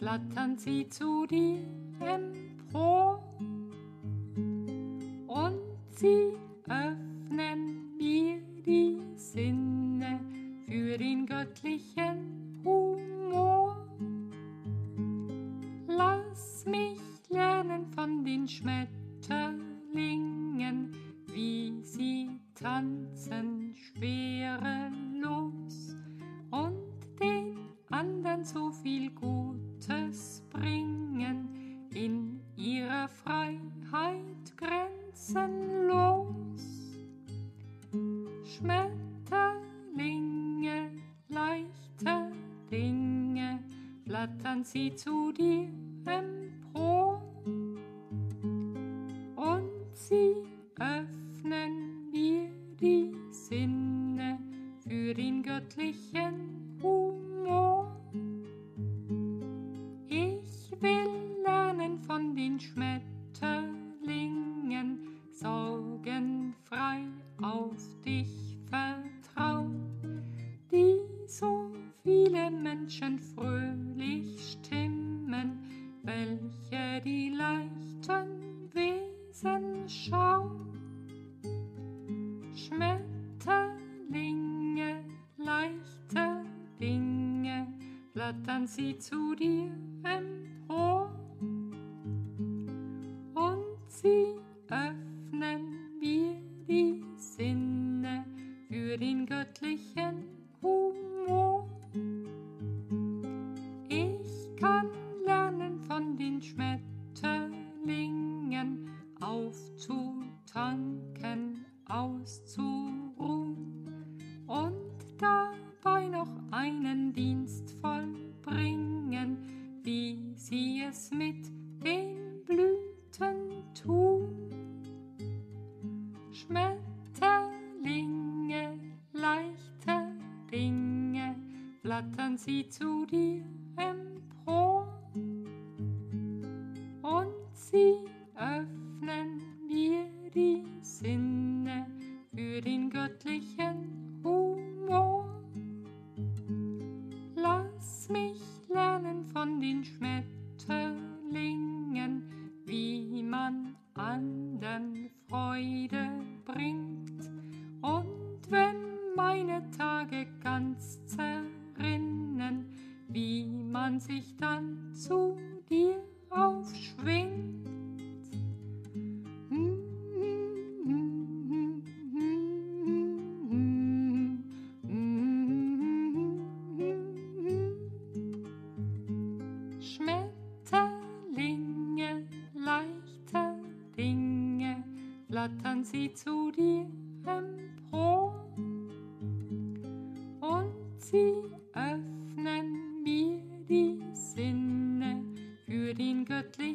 flattern sie zu dir empor und sie öffnen mir die Sinne für den göttlichen Humor. Lass mich lernen von den Schmetterlingen, wie sie tanzen schwerelos und den andern so viel Gutes bringen, in ihrer Freiheit grenzenlos. Schmetterlinge, leichte Dinge, flattern sie zu dir empor und sie öffnen mir die Sinne für den göttlichen Humor. Ich will lernen von den Schmetterlingen, sorgenfrei auf dich vertrauen, die so viele Menschen fröhlich stimmen, welche die leichten Wesen schauen. Schmetterlinge, leichte Dinge, flattern sie zu dir empor und sie öffnen mir die Sinne für den göttlichen Humor. Ich kann lernen von den Schmetterlingen, aufzutanken, auszuruhen und dabei noch einen Dienst vollbringen, wie sie es mit den Blüten tun. Schmetterlinge, leichte Dinge, flattern sie zu dir empor und sie öffnen mir die Sinne für den göttlichen Humor. Lass mich lernen von den Schmetterlingen, wie man andern Freude bringt. Und wenn meine Tage ganz zerrinnen, wie man sich dann zu dir aufschwingt. Schmetterlinge, leichte Dinge, flattern sie zu dir empor und sie öffnen mir die Sinne für den göttlichen